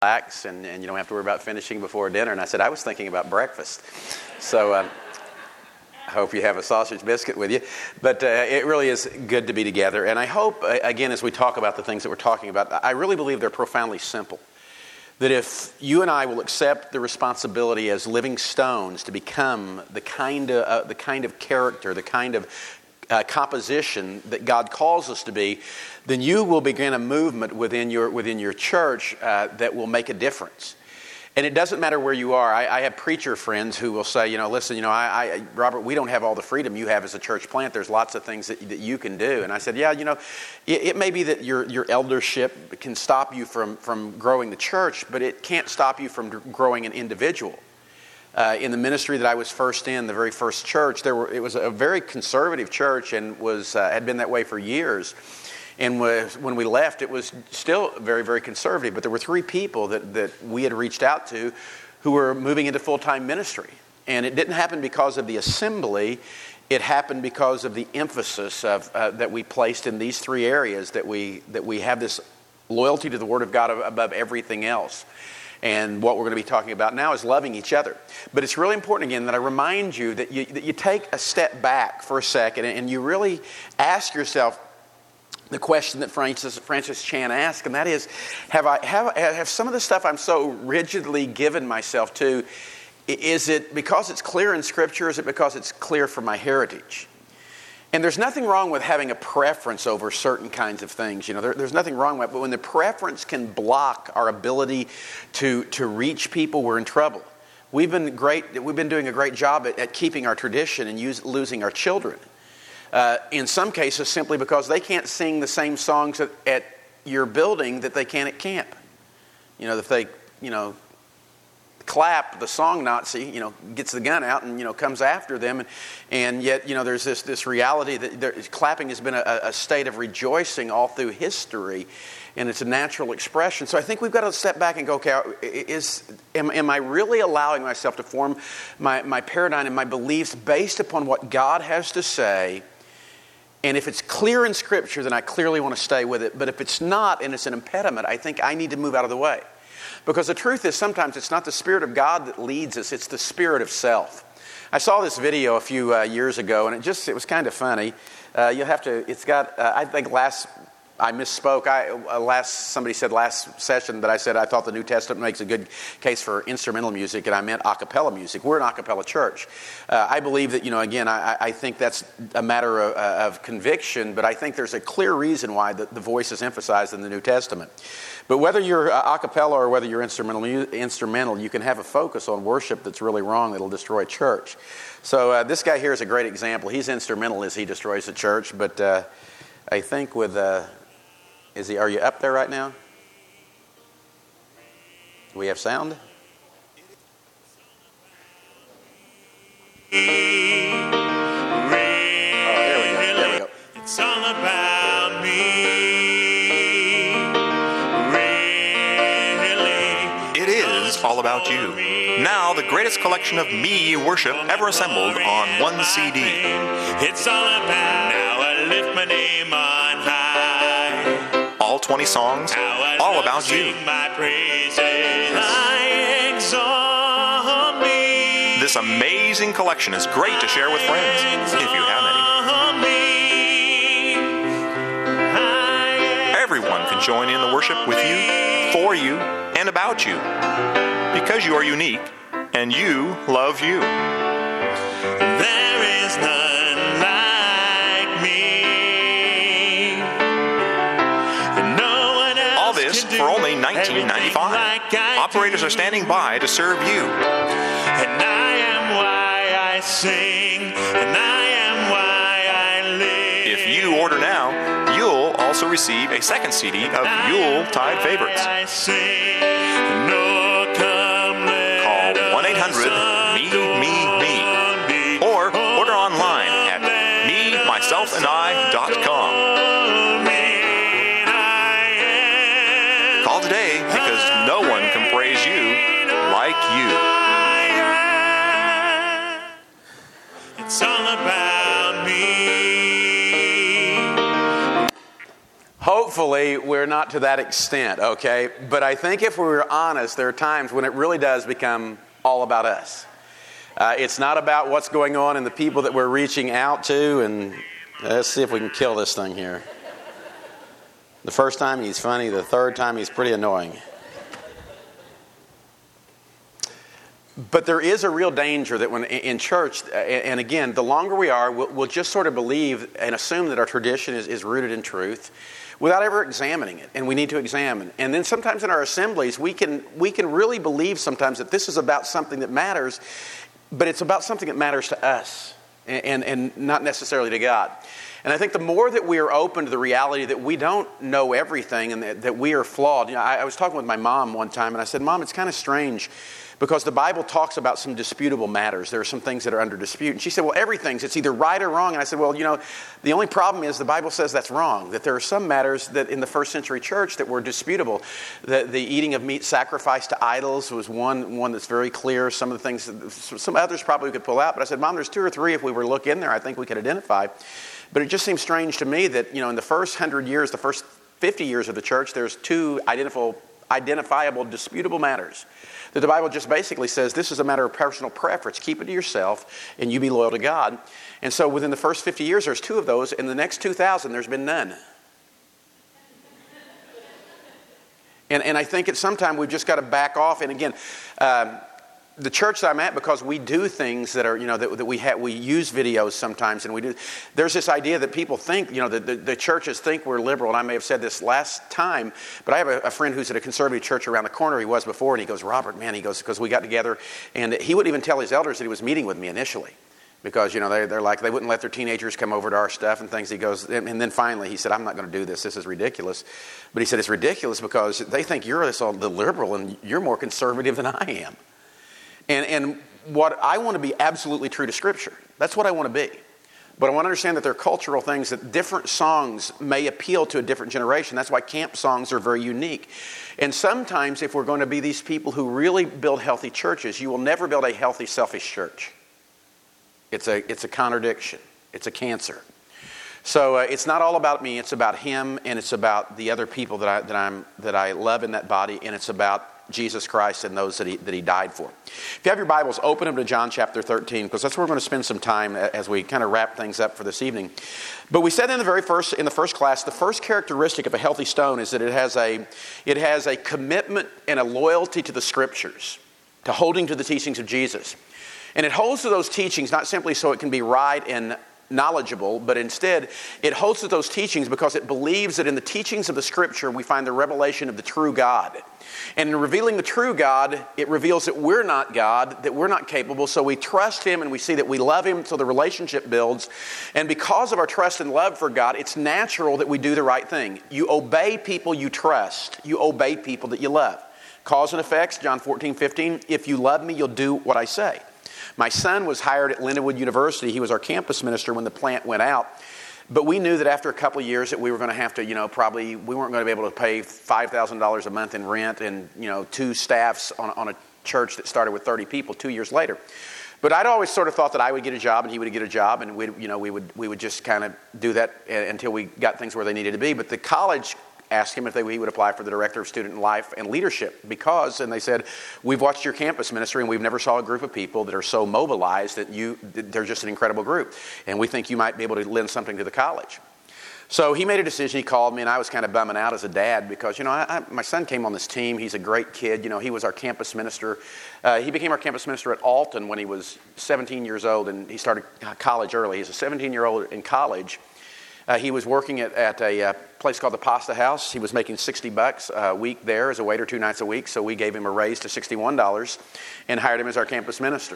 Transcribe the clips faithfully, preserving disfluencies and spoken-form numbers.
relax, and, and you don't have to worry about finishing before dinner. And I said, I was thinking about breakfast. So uh, I hope you have a sausage biscuit with you. But uh, it really is good to be together. And I hope, uh, again, as we talk about the things that we're talking about, I really believe they're profoundly simple. That if you and I will accept the responsibility as living stones to become the kind of uh, the kind of character, the kind of uh, composition that God calls us to be, then you will begin a movement within your within your church uh, that will make a difference. And it doesn't matter where you are. I, I have preacher friends who will say, you know, listen, you know, I, I, Robert, we don't have all the freedom you have as a church plant. There's lots of things that, that you can do. And I said, yeah, you know, it, it may be that your your eldership can stop you from, from growing the church, but it can't stop you from growing an individual. Uh, in the ministry that I was first in, the very first church, there were it was a very conservative church and was uh, had been that way for years. And when we left, it was still very, very conservative. But there were three people that, that we had reached out to who were moving into full-time ministry. And it didn't happen because of the assembly. It happened because of the emphasis of, uh, that we placed in these three areas, that we that we have this loyalty to the Word of God above everything else. And what we're going to be talking about now is loving each other. But it's really important, again, that I remind you that you, that you take a step back for a second and you really ask yourself the question that Francis, Francis Chan asked, and that is, have I have, have some of the stuff I'm so rigidly given myself to, is it because it's clear in Scripture, or is it because it's clear from my heritage? And there's nothing wrong with having a preference over certain kinds of things. You know, there, there's nothing wrong with it, but when the preference can block our ability to, to reach people, we're in trouble. We've been great. We've been doing a great job at, at keeping our tradition and use, losing our children. Uh, in some cases, simply because they can't sing the same songs at, at your building that they can at camp. You know, if they, you know, clap, the song Nazi, you know, gets the gun out and, you know, comes after them. And, and yet, you know, there's this this reality that there, clapping has been a, a state of rejoicing all through history, and it's a natural expression. So I think we've got to step back and go, okay, is am, am I really allowing myself to form my, my paradigm and my beliefs based upon what God has to say? And if it's clear in Scripture, then I clearly want to stay with it. But if it's not and it's an impediment, I think I need to move out of the way. Because the truth is, sometimes it's not the Spirit of God that leads us, it's the spirit of self. I saw this video a few uh, years ago, and it just it was kind of funny. Uh, you'll have to, it's got, uh, I think last, I misspoke. I uh, last Somebody said last session that I said I thought the New Testament makes a good case for instrumental music, and I meant a cappella music. We're an a cappella church. Uh, I believe that, you know, again, I, I think that's a matter of, uh, of conviction, but I think there's a clear reason why the, the voice is emphasized in the New Testament. But whether you're a cappella or whether you're instrumental, instrumental, you can have a focus on worship that's really wrong that'll destroy a church. So uh, this guy here is a great example. He's instrumental as he destroys the church, but uh, I think with... Uh, Is he? Are you up there right now? Do we have sound? Really, oh, there we go. There we go. It's all about me. Really, it is all about you. Now, the greatest collection of me worship ever assembled on one C D. It's all about now. I lift my name on high. All twenty songs, all about you. This amazing collection is great to share with friends, if you have any. Everyone can join in the worship with you, for you, and about you. Because you are unique, and you love you. There is none like me. No one else All this can for do only nineteen ninety-five dollars. like I Operators do. are standing by to serve you. And I am why I sing, and I am why I live. If you order now, you'll also receive a second C D of Yuletide favorites. I sing, no, come let Call one eight hundred me me me or order online at me myself and I dot com. Call today because no one can praise you like you. It's all about me. hopefully we're not to that extent, okay? But I think if we were honest, there are times when it really does become all about us. Uh, it's not about what's going on and the people that we're reaching out to. And let's see if we can kill this thing here. The first time he's funny, the third time he's pretty annoying. But there is a real danger that when in church, and again, the longer we are, we'll, we'll just sort of believe and assume that our tradition is, is rooted in truth without ever examining it. And we need to examine. And then sometimes in our assemblies, we can we can really believe sometimes that this is about something that matters, but it's about something that matters to us and, and, and not necessarily to God. And I think the more that we are open to the reality that we don't know everything and that, that we are flawed. You know, I, I was talking with my mom one time and I said, Mom, it's kind of strange because the Bible talks about some disputable matters. There are some things that are under dispute. And she said, well, everything's, it's either right or wrong. And I said, well, you know, the only problem is the Bible says that's wrong, that there are some matters that in the first century church that were disputable. The, the eating of meat sacrificed to idols was one, one that's very clear. Some of the things, some others probably we could pull out. But I said, Mom, there's two or three if we were to look in there, I think we could identify. But it just seems strange to me that, you know, in the first hundred years, the first fifty years of the church, there's two identifiable, identifiable, disputable matters. That the Bible just basically says this is a matter of personal preference. Keep it to yourself and you be loyal to God. And so within the first fifty years, there's two of those. In the next two thousand, there's been none. And, and I think at some time we've just got to back off. And again, um, the church that I'm at, because we do things that are, you know, that, that we have, we use videos sometimes, and we do. There's this idea that people think, you know, the, the, the churches think we're liberal, and I may have said this last time, but I have a, a friend who's at a conservative church around the corner. He was before, and he goes, Robert, man, he goes, because we got together, and he wouldn't even tell his elders that he was meeting with me initially, because, you know, they, they're like, they wouldn't let their teenagers come over to our stuff and things. He goes, and then finally he said, I'm not going to do this. This is ridiculous. But he said, it's ridiculous because they think you're this, the liberal, and you're more conservative than I am. And, and what I want to be absolutely true to Scripture. That's what I want to be. But I want to understand that there are cultural things that different songs may appeal to a different generation. That's why camp songs are very unique. And sometimes if we're going to be these people who really build healthy churches, you will never build a healthy, selfish church. It's a, it's a contradiction. It's a cancer. So uh, it's not all about me. It's about Him, and it's about the other people that I, that I'm, that I love in that body, and it's about Jesus Christ and those that he, that he died for. If you have your Bibles, open them to John chapter thirteen, because that's where we're going to spend some time as we kind of wrap things up for this evening. But we said in the very first, in the first class, the first characteristic of a healthy stone is that it has a, it has a commitment and a loyalty to the Scriptures, to holding to the teachings of Jesus. And it holds to those teachings not simply so it can be right and knowledgeable, but instead it holds to those teachings because it believes that in the teachings of the Scripture we find the revelation of the true God. And in revealing the true God, it reveals that we're not God, that we're not capable, so we trust Him and we see that we love Him, so the relationship builds. And because of our trust and love for God, it's natural that we do the right thing. You obey people you trust. You obey people that you love. Cause and effects, John fourteen fifteen, if you love me, you'll do what I say. My son was hired at Lindenwood University. He was our campus minister when the plant went out. But we knew that after a couple of years that we were going to have to, you know, probably we weren't going to be able to pay five thousand dollars a month in rent and, you know, two staffs on, on a church that started with thirty people two years later. But I'd always sort of thought that I would get a job and he would get a job, and we, you know, we would we would just kind of do that until we got things where they needed to be. But the college asked him if they, he would apply for the Director of Student Life and Leadership because, and they said, we've watched your campus ministry and we've never saw a group of people that are so mobilized that you, they're just an incredible group. And we think you might be able to lend something to the college. So he made a decision. He called me, and I was kind of bumming out as a dad because, you know, I, I, my son came on this team. He's a great kid. You know, he was our campus minister. Uh, he became our campus minister at Alton when he was seventeen years old, and he started college early. He's a seventeen-year-old in college. Uh, he was working at, at a uh, place called the Pasta House. He was making sixty bucks a week there as a waiter two nights a week. So we gave him a raise to sixty-one dollars and hired him as our campus minister.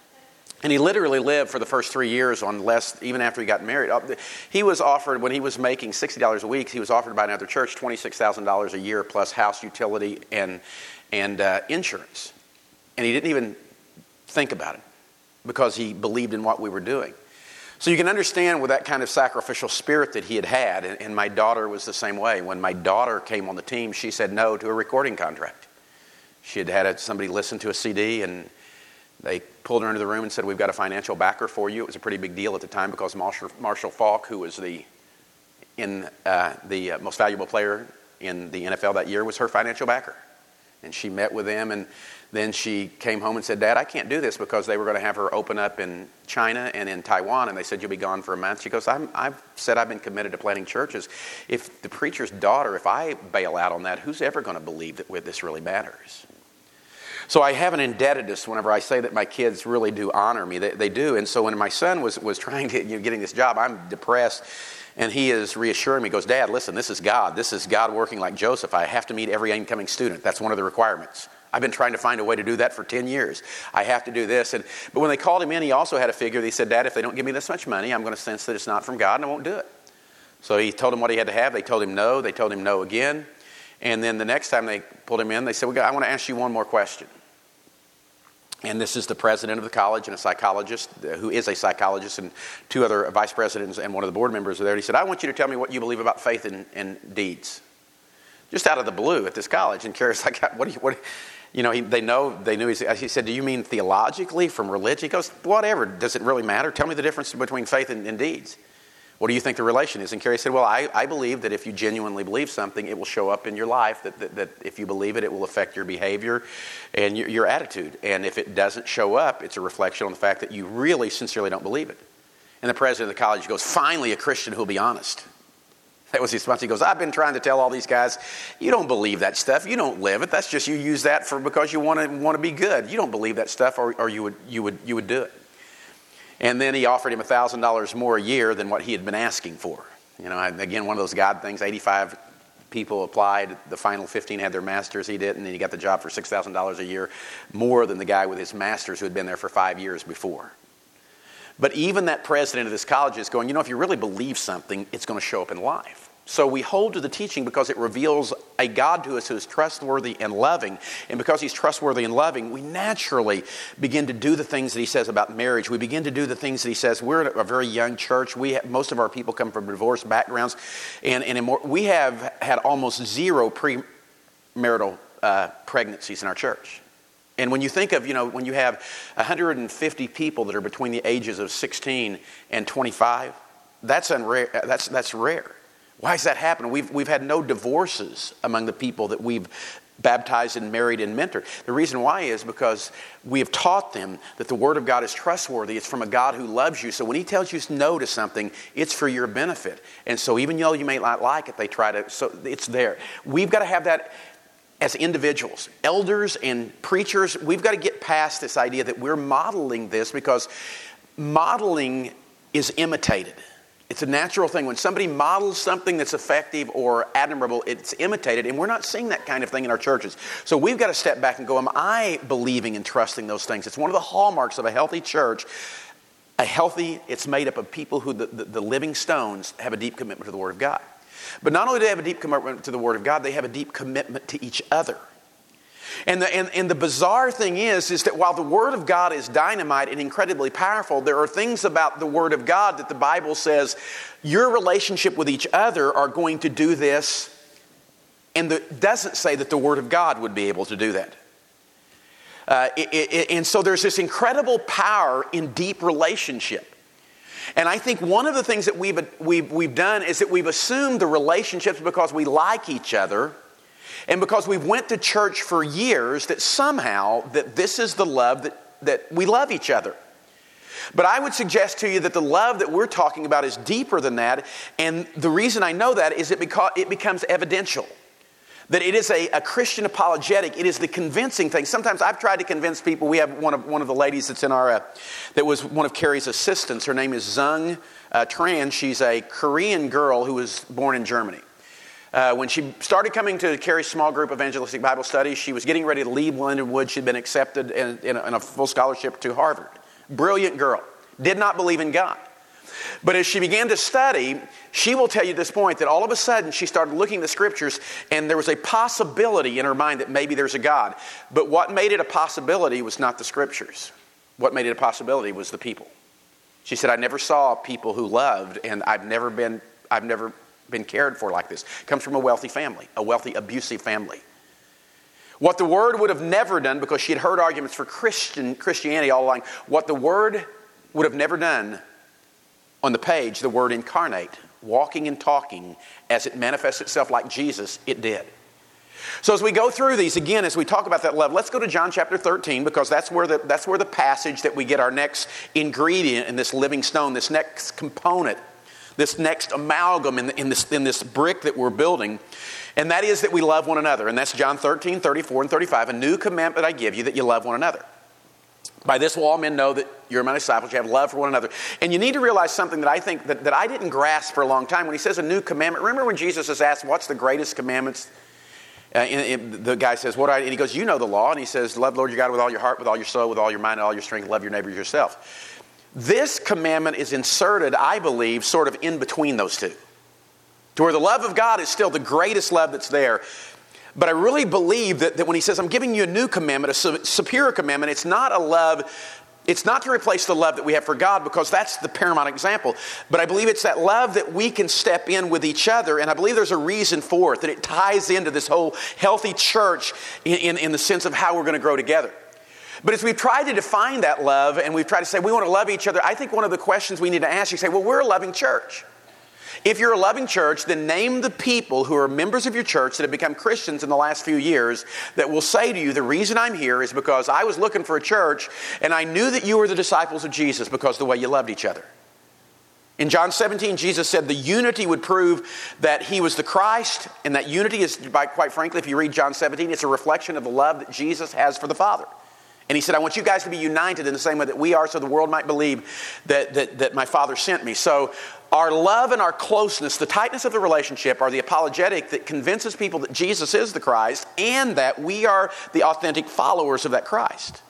And he literally lived for the first three years on less, even after he got married. He was offered, when he was making sixty dollars a week, he was offered by another church twenty-six thousand dollars a year plus house utility and, and uh, insurance. And he didn't even think about it because he believed in what we were doing. So you can understand with that kind of sacrificial spirit that he had had, and, and my daughter was the same way. When my daughter came on the team, she said no to a recording contract. She had had a, somebody listen to a C D, and they pulled her into the room and said, we've got a financial backer for you. It was a pretty big deal at the time because Marshall, Marshall Falk, who was the in uh, the uh, most valuable player in the N F L that year was her financial backer. And she met with them, and then she came home and said, Dad, I can't do this, because they were going to have her open up in China and in Taiwan, and they said, you'll be gone for a month. She goes, I'm, I've said I've been committed to planting churches. If the preacher's daughter, if I bail out on that, who's ever going to believe that this really matters? So I have an indebtedness whenever I say that my kids really do honor me. They, they do. And so when my son was, was trying to, you know, getting this job, I'm depressed. And he is reassuring me, goes, Dad, listen, this is God. This is God working like Joseph. I have to meet every incoming student. That's one of the requirements. I've been trying to find a way to do that for ten years. I have to do this. And But when they called him in, he also had a figure. He said, Dad, if they don't give me this much money, I'm going to sense that it's not from God, and I won't do it. So he told him what he had to have. They told him no. They told him no again. And then the next time they pulled him in, they said, well, I want to ask you one more question. And this is the president of the college and a psychologist, who is a psychologist, and two other vice presidents and one of the board members are there. And he said, I want you to tell me what you believe about faith and, and deeds. Just out of the blue at this college. And Carrie's like, what do you, what, you know, he, they know, they knew. He, he said, do you mean theologically, from religion? He goes, whatever. Does it really matter? Tell me the difference between faith and, and deeds. What do you think the relation is? And Carrie said, well, I, I believe that if you genuinely believe something, it will show up in your life, that, that, that if you believe it, it will affect your behavior and your, your attitude. And if it doesn't show up, it's a reflection on the fact that you really sincerely don't believe it. And the president of the college goes, finally a Christian who'll be honest. That was his response. He goes, I've been trying to tell all these guys, you don't believe that stuff. You don't live it. That's just you use that for because you want to want to be good. You don't believe that stuff, or, or you would you would you would do it. And then he offered him one thousand dollars more a year than what he had been asking for. You know, again, one of those God things, eighty-five people applied. The final fifteen had their masters. He didn't, and he got the job for six thousand dollars a year, more than the guy with his masters who had been there for five years before. But even that president of this college is going, you know, if you really believe something, it's going to show up in life. So we hold to the teaching because it reveals a God to us who is trustworthy and loving. And because he's trustworthy and loving, we naturally begin to do the things that he says about marriage. We begin to do the things that he says. We're a very young church. We have, most of our people come from divorce backgrounds. And, and in more, we have had almost zero premarital uh, pregnancies in our church. And when you think of, you know, when you have one hundred fifty people that are between the ages of sixteen and twenty-five, that's unrare. That's, that's rare. Why has that happened? We've, we've had no divorces among the people that we've baptized and married and mentored. The reason why is because we have taught them that the Word of God is trustworthy. It's from a God who loves you. So when he tells you no to something, it's for your benefit. And so even though you may not like it, they try to, so it's there. We've got to have that as individuals, elders and preachers. We've got to get past this idea that we're modeling this, because modeling is imitated. It's a natural thing. When somebody models something that's effective or admirable, it's imitated, and we're not seeing that kind of thing in our churches. So we've got to step back and go, am I believing and trusting those things? It's one of the hallmarks of a healthy church. A healthy, it's made up of people who, the, the, the living stones, have a deep commitment to the Word of God. But not only do they have a deep commitment to the Word of God, they have a deep commitment to each other. And the, and, and the bizarre thing is, is that while the Word of God is dynamite and incredibly powerful, there are things about the Word of God that the Bible says your relationship with each other are going to do this, and it doesn't say that the Word of God would be able to do that. Uh, it, it, and so there's this incredible power in deep relationship. And I think one of the things that we've, we've, we've done is that we've assumed the relationships because we like each other, and because we've went to church for years, that somehow that this is the love that, that we love each other. But I would suggest to you that the love that we're talking about is deeper than that. And the reason I know that is it because it becomes evidential. That it is a, a Christian apologetic. It is the convincing thing. Sometimes I've tried to convince people. We have one of one of the ladies that's in our, uh, that was one of Carrie's assistants. Her name is Zung uh, Tran. She's a Korean girl who was born in Germany. Uh, when she started coming to Carrie's small group evangelistic Bible studies, she was getting ready to leave Lindenwood. She'd been accepted in, in, a, in a full scholarship to Harvard. Brilliant girl. Did not believe in God. But as she began to study, she will tell you this point, that all of a sudden she started looking at the scriptures, and there was a possibility in her mind that maybe there's a God. But what made it a possibility was not the scriptures. What made it a possibility was the people. She said, I never saw people who loved, and I've never been, I've never been cared for like this. Comes from a wealthy family, a wealthy, abusive family. What the Word would have never done, because she had heard arguments for Christian Christianity all along, what the Word would have never done on the page, the Word incarnate, walking and talking as it manifests itself like Jesus, it did. So as we go through these, again, as we talk about that love, let's go to John chapter thirteen, because that's where the, that's where the passage that we get our next ingredient in this living stone, this next component, this next amalgam in, the, in, this, in this brick that we're building. And that is that we love one another. And that's John thirteen, thirty-four, and thirty-five. A new commandment I give you, that you love one another. By this will all men know that you're my disciples. You have love for one another. And you need to realize something that I think that, that I didn't grasp for a long time. When he says a new commandment, remember when Jesus is asked, what's the greatest commandments? Uh, and, and the guy says, what? I, and he goes, you know the law. And he says, love the Lord your God with all your heart, with all your soul, with all your mind, and all your strength. Love your neighbor as yourself. This commandment is inserted, I believe, sort of in between those two. To where the love of God is still the greatest love that's there. But I really believe that, that when he says, I'm giving you a new commandment, a su- superior commandment, it's not a love, it's not to replace the love that we have for God, because that's the paramount example. But I believe it's that love that we can step in with each other, and I believe there's a reason for it, that it ties into this whole healthy church in, in, in the sense of how we're going to grow together. But as we've tried to define that love, and we've tried to say we want to love each other, I think one of the questions we need to ask, you say, well, we're a loving church. If you're a loving church, then name the people who are members of your church that have become Christians in the last few years that will say to you, the reason I'm here is because I was looking for a church and I knew that you were the disciples of Jesus because of the way you loved each other. In John seventeen, Jesus said the unity would prove that he was the Christ, and that unity is, by, quite frankly, if you read John seventeen, it's a reflection of the love that Jesus has for the Father. And he said, I want you guys to be united in the same way that we are, so the world might believe that, that, that my Father sent me. So our love and our closeness, the tightness of the relationship, are the apologetic that convinces people that Jesus is the Christ and that we are the authentic followers of that Christ.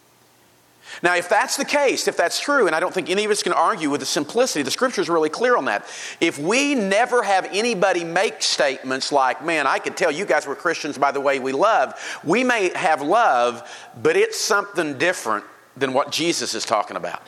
Now, if that's the case, if that's true, and I don't think any of us can argue with the simplicity, the Scripture is really clear on that. If we never have anybody make statements like, man, I could tell you guys were Christians by the way we love, we may have love, but it's something different than what Jesus is talking about.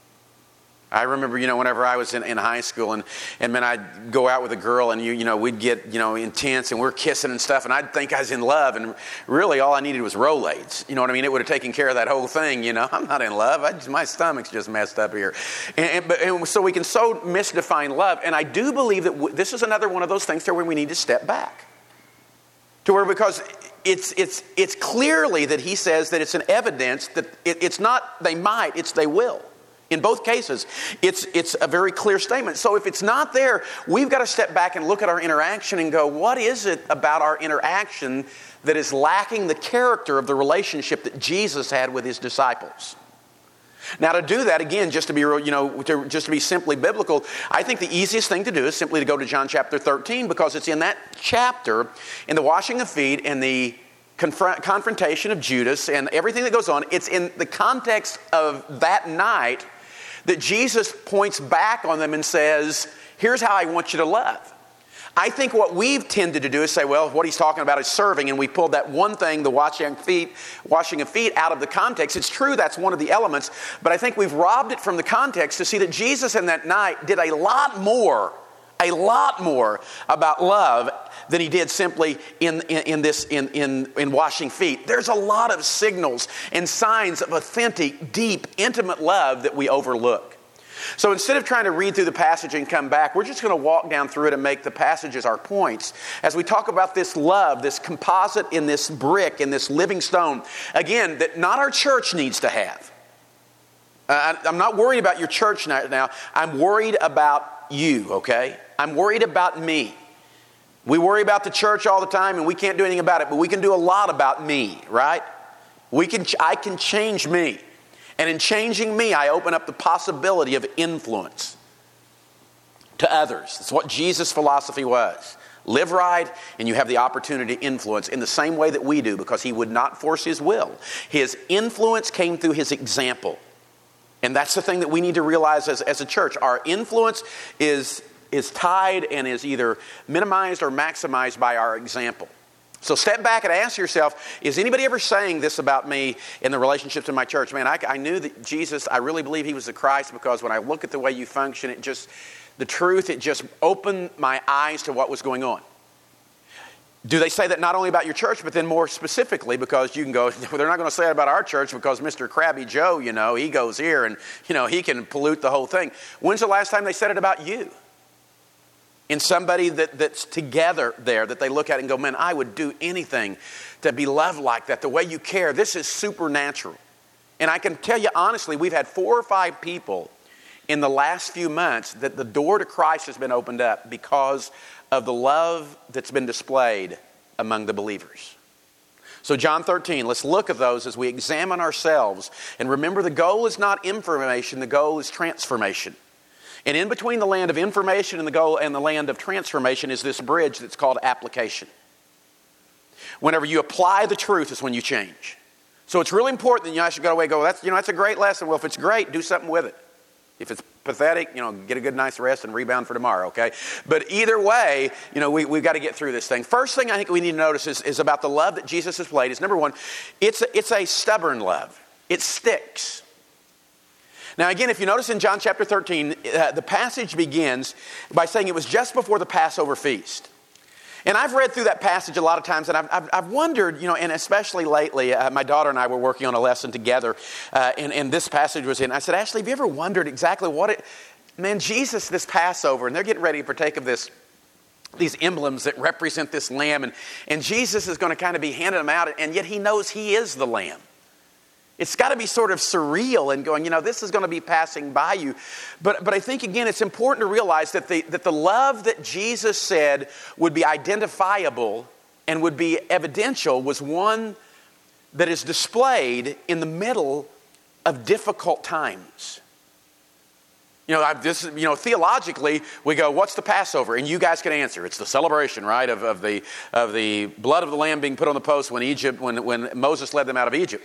I remember, you know, whenever I was in, in high school and, and then I'd go out with a girl and, you you know, we'd get, you know, intense and we're kissing and stuff and I'd think I was in love, and really all I needed was Rolaids. You know what I mean? It would have taken care of that whole thing, you know. I'm not in love. I just, my stomach's just messed up here. And, and, but, and so we can so misdefine love. And I do believe that w- this is another one of those things to where we need to step back. To where, because it's, it's, it's clearly that he says that it's an evidence that it, it's not they might, it's they will. In both cases, it's it's a very clear statement. So if it's not there, we've got to step back and look at our interaction and go, what is it about our interaction that is lacking the character of the relationship that Jesus had with his disciples? Now, to do that, again, just to be real, you know, to, just to be simply biblical, I think the easiest thing to do is simply to go to John chapter thirteen, because it's in that chapter, in the washing of feet and the confront, confrontation of Judas and everything that goes on. It's in the context of that night that Jesus points back on them and says, here's how I want you to love. I think what we've tended to do is say, well, what he's talking about is serving, and we pulled that one thing, the washing of feet, washing of feet, out of the context. It's true, that's one of the elements, but I think we've robbed it from the context to see that Jesus in that night did a lot more, a lot more about love than he did simply in, in, in this in, in, in washing feet. There's a lot of signals and signs of authentic, deep, intimate love that we overlook. So instead of trying to read through the passage and come back, we're just going to walk down through it and make the passages our points as we talk about this love, this composite in this brick, in this living stone, again, that not our church needs to have. Uh, I'm not worried about your church now. I'm worried about you, okay? I'm worried about me. We worry about the church all the time and we can't do anything about it, but we can do a lot about me, right? We can. I can change me. And in changing me, I open up the possibility of influence to others. That's what Jesus' philosophy was. Live right, and you have the opportunity to influence in the same way that we do, because he would not force his will. His influence came through his example. And that's the thing that we need to realize as, as a church. Our influence is, is tied and is either minimized or maximized by our example. So step back and ask yourself, is anybody ever saying this about me in the relationships in my church? Man, I, I knew that Jesus, I really believe he was the Christ, because when I look at the way you function, it just, the truth, it just opened my eyes to what was going on. Do they say that not only about your church, but then more specifically, because you can go, they're not going to say it about our church because Mister Krabby Joe, you know, he goes here and, you know, he can pollute the whole thing. When's the last time they said it about you? in somebody that, that's together there, that they look at and go, man, I would do anything to be loved like that, the way you care. This is supernatural. And I can tell you honestly, we've had four or five people in the last few months that the door to Christ has been opened up because of the love that's been displayed among the believers. So John thirteen, let's look at those as we examine ourselves. And remember, the goal is not information, the goal is transformation. And in between the land of information and the goal and the land of transformation is this bridge that's called application. Whenever you apply the truth is when you change. So it's really important that you know, should go away and go, that's, you know, that's a great lesson. Well, if it's great, do something with it. If it's pathetic, you know, get a good night's rest and rebound for tomorrow, okay? But either way, you know, we, we've got to get through this thing. First thing I think we need to notice is, is about the love that Jesus has displayed is, number one, it's a, it's a stubborn love. It sticks. Now, again, if you notice in John chapter thirteen, uh, the passage begins by saying it was just before the Passover feast. And I've read through that passage a lot of times, and I've, I've, I've wondered, you know, and especially lately, uh, my daughter and I were working on a lesson together, uh, and, and this passage was in. I said, Ashley, have you ever wondered exactly what it, man, Jesus, this Passover, and they're getting ready to partake of this, these emblems that represent this lamb, and, and Jesus is going to kind of be handing them out, and yet he knows he is the lamb. It's got to be sort of surreal and going, you know, this is going to be passing by you. But but I think, again, it's important to realize that the, that the love that Jesus said would be identifiable and would be evidential was one that is displayed in the middle of difficult times. You know, I, this, you know, theologically, we go, what's the Passover? And you guys can answer. It's the celebration, right, of, of, the, of the blood of the lamb being put on the post when, Egypt, when, when Moses led them out of Egypt.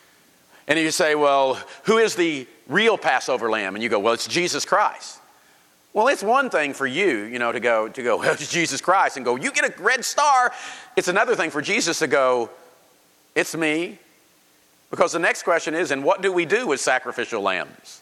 And you say, well, who is the real Passover lamb? And you go, well, it's Jesus Christ. Well, it's one thing for you, you know, to go, to go, well, it's Jesus Christ, and go, you get a red star. It's another thing for Jesus to go, it's me. Because the next question is, and what do we do with sacrificial lambs?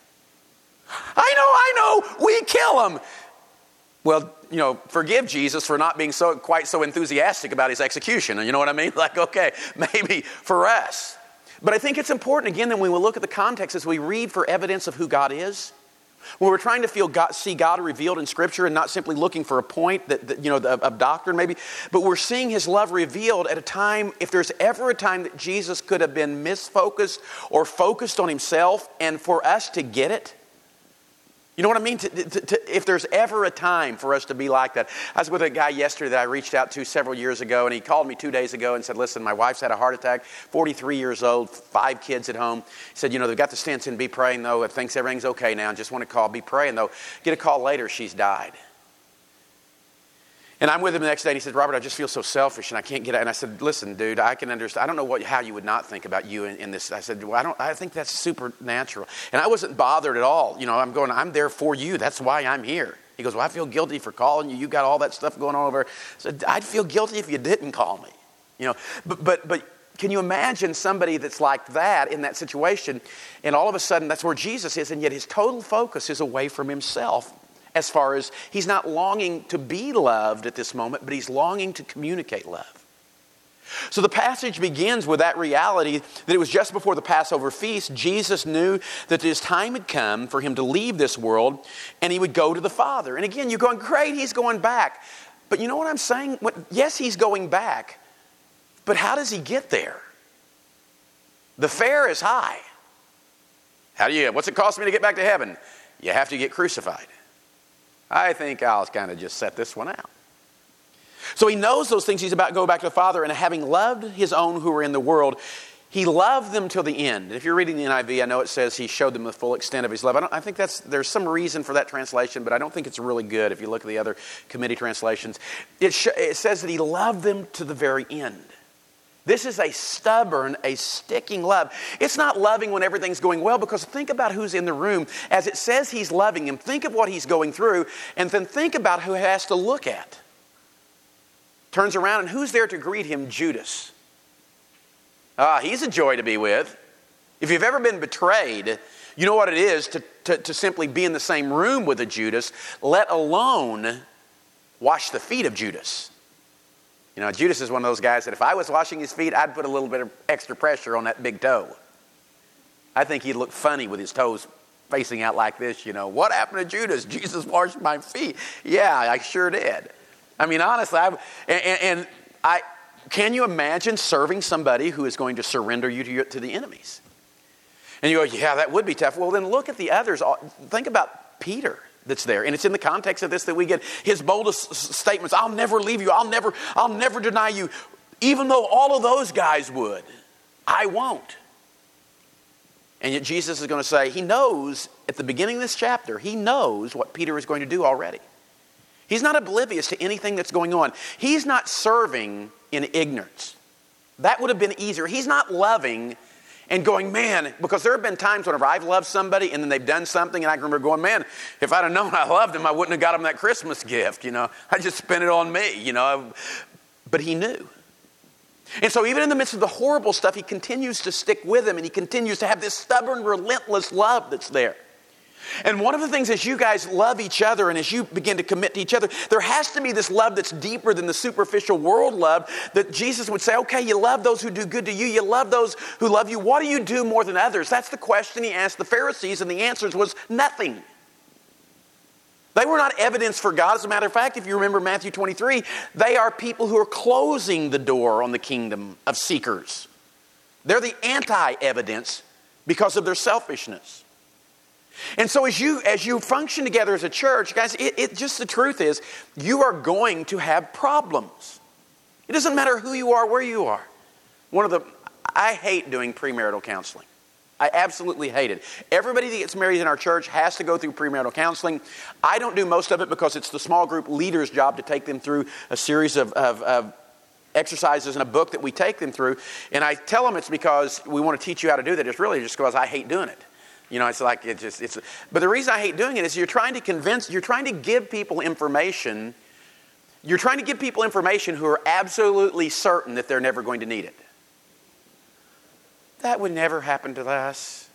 I know, I know, we kill them. Well, you know, forgive Jesus for not being so quite so enthusiastic about his execution. And you know what I mean? Like, okay, maybe for us. But I think it's important, again, that when we look at the context as we read for evidence of who God is, when we're trying to feel God, see God revealed in Scripture and not simply looking for a point that, that you know, of, of doctrine maybe, but we're seeing his love revealed at a time, if there's ever a time that Jesus could have been misfocused or focused on himself, and for us to get it, you know what I mean? To, to, to, if there's ever a time for us to be like that. I was with a guy yesterday that I reached out to several years ago, and he called me two days ago and said, listen, my wife's had a heart attack, forty-three years old, five kids at home. He said, you know, they've got the stents in, be praying though. It thinks everything's okay now, and just want to call, be praying though. Get a call later, she's died. And I'm with him the next day, and he said, Robert, I just feel so selfish, and I can't get out. And I said, listen, dude, I can understand. I don't know what, how you would not think about you in, in this. I said, well, I don't. I think that's supernatural. And I wasn't bothered at all. You know, I'm going, I'm there for you. That's why I'm here. He goes, well, I feel guilty for calling you. You got all that stuff going on over there. I said, I'd feel guilty if you didn't call me. You know, but but but can you imagine somebody that's like that in that situation, and all of a sudden that's where Jesus is, and yet his total focus is away from himself. As far as he's not longing to be loved at this moment, but he's longing to communicate love. So the passage begins with that reality that it was just before the Passover feast. Jesus knew that his time had come for him to leave this world, and he would go to the Father. And again, you're going, great, he's going back. But you know what I'm saying? What, yes, he's going back. But how does he get there? The fare is high. How do you, what's it cost me to get back to heaven? You have to get crucified. I think I'll kind of just set this one out. So he knows those things. He's about to go back to the Father, and having loved his own who were in the world, he loved them till the end. If you're reading the N I V, I know it says he showed them the full extent of his love. I, don't, I think that's there's some reason for that translation, but I don't think it's really good if you look at the other committee translations. It, sh- it says that he loved them to the very end. This is a stubborn, a sticking love. It's not loving when everything's going well, because think about who's in the room. As it says he's loving him, think of what he's going through, and then think about who he has to look at. Turns around, and who's there to greet him? Judas. Ah, he's a joy to be with. If you've ever been betrayed, you know what it is to, to, to simply be in the same room with a Judas, let alone wash the feet of Judas. You know, Judas is one of those guys that if I was washing his feet, I'd put a little bit of extra pressure on that big toe. I think he'd look funny with his toes facing out like this, you know. What happened to Judas? Jesus washed my feet. Yeah, I sure did. I mean, honestly, I, and, and I can you imagine serving somebody who is going to surrender you to, your, to the enemies? And you go, yeah, that would be tough. Well, then look at the others. Think about Peter that's there. And it's in the context of this that we get his boldest statements. I'll never leave you. I'll never, I'll never deny you. Even though all of those guys would, I won't. And yet Jesus is going to say, he knows at the beginning of this chapter, he knows what Peter is going to do already. He's not oblivious to anything that's going on. He's not serving in ignorance. That would have been easier. He's not loving and going, man, because there have been times whenever I've loved somebody and then they've done something and I can remember going, man, if I'd have known I loved him, I wouldn't have got him that Christmas gift, you know. I just spent it on me, you know. But he knew. And so even in the midst of the horrible stuff, he continues to stick with him and he continues to have this stubborn, relentless love that's there. And one of the things as you guys love each other and as you begin to commit to each other, there has to be this love that's deeper than the superficial world love that Jesus would say, okay, you love those who do good to you. You love those who love you. What do you do more than others? That's the question he asked the Pharisees, and the answer was nothing. They were not evidence for God. As a matter of fact, if you remember Matthew twenty-three, they are people who are closing the door on the kingdom of seekers. They're the anti-evidence because of their selfishness. And so as you as you function together as a church, guys, it, it just the truth is, you are going to have problems. It doesn't matter who you are, where you are. One of the, I hate doing premarital counseling. I absolutely hate it. Everybody that gets married in our church has to go through premarital counseling. I don't do most of it because it's the small group leader's job to take them through a series of, of, of exercises and a book that we take them through. And I tell them it's because we want to teach you how to do that. It's really just because I hate doing it. You know, it's like, it just, it's, but the reason I hate doing it is you're trying to convince, you're trying to give people information, you're trying to give people information who are absolutely certain that they're never going to need it. That would never happen to us.